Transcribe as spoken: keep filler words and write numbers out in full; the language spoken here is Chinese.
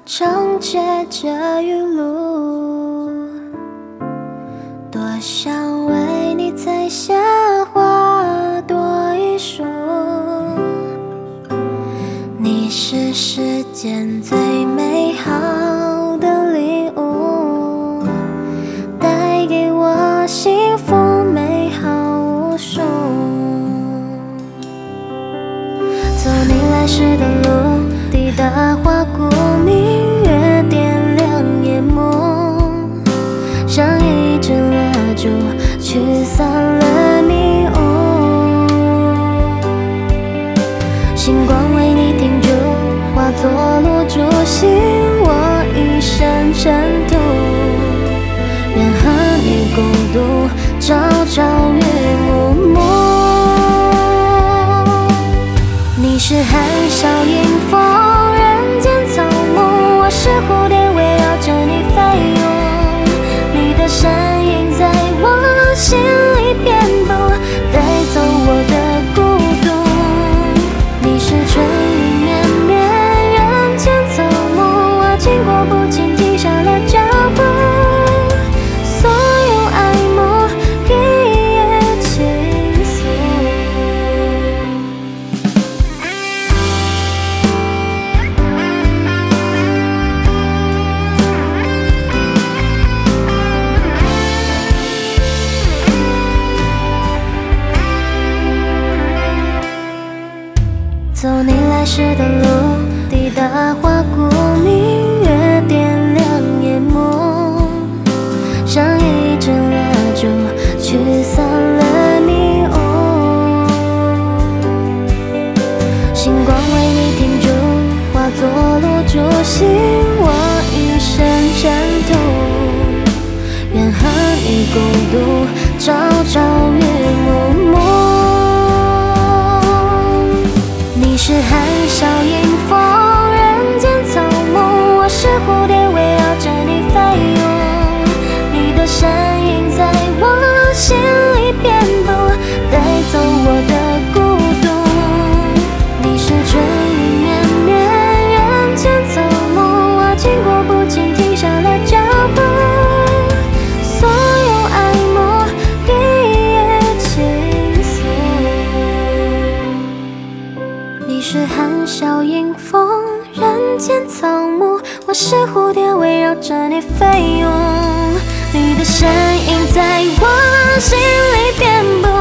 承接着雨露，多想为你摘下花朵一束。你是世间最美好的礼物，带给我幸福美好无数。走你来时的路，抵达花谷，明月点亮夜幕，像一支蜡烛驱散了迷雾。星光为你停住，化作露珠，醒我一生尘土。愿和你共度朝朝与暮暮。你是含笑迎风，人间草木，我是蝴蝶围绕着你飞舞。你的身影在我心里遍布，带走我的孤独。你是春雨绵绵，人间草木，我经过不禁停下了脚步。所有爱慕一夜倾诉。走你来时的路，抵达花谷，明月点亮夜幕，像一支蜡烛驱散了迷雾。星光为你停住，化作露珠，醒我一生尘土。愿和你共度朝朝与暮暮。你是含笑迎风，人间草木，我是蝴蝶围绕着你飞舞。你的身影在我心里遍布，带走我的孤独。你是春雨绵绵，人间草木，我经过不禁停下了脚步。所有爱慕一夜倾诉。你是含笑迎风，人间草木，我是蝴蝶围绕着你飞舞。你的身影在我心里遍布，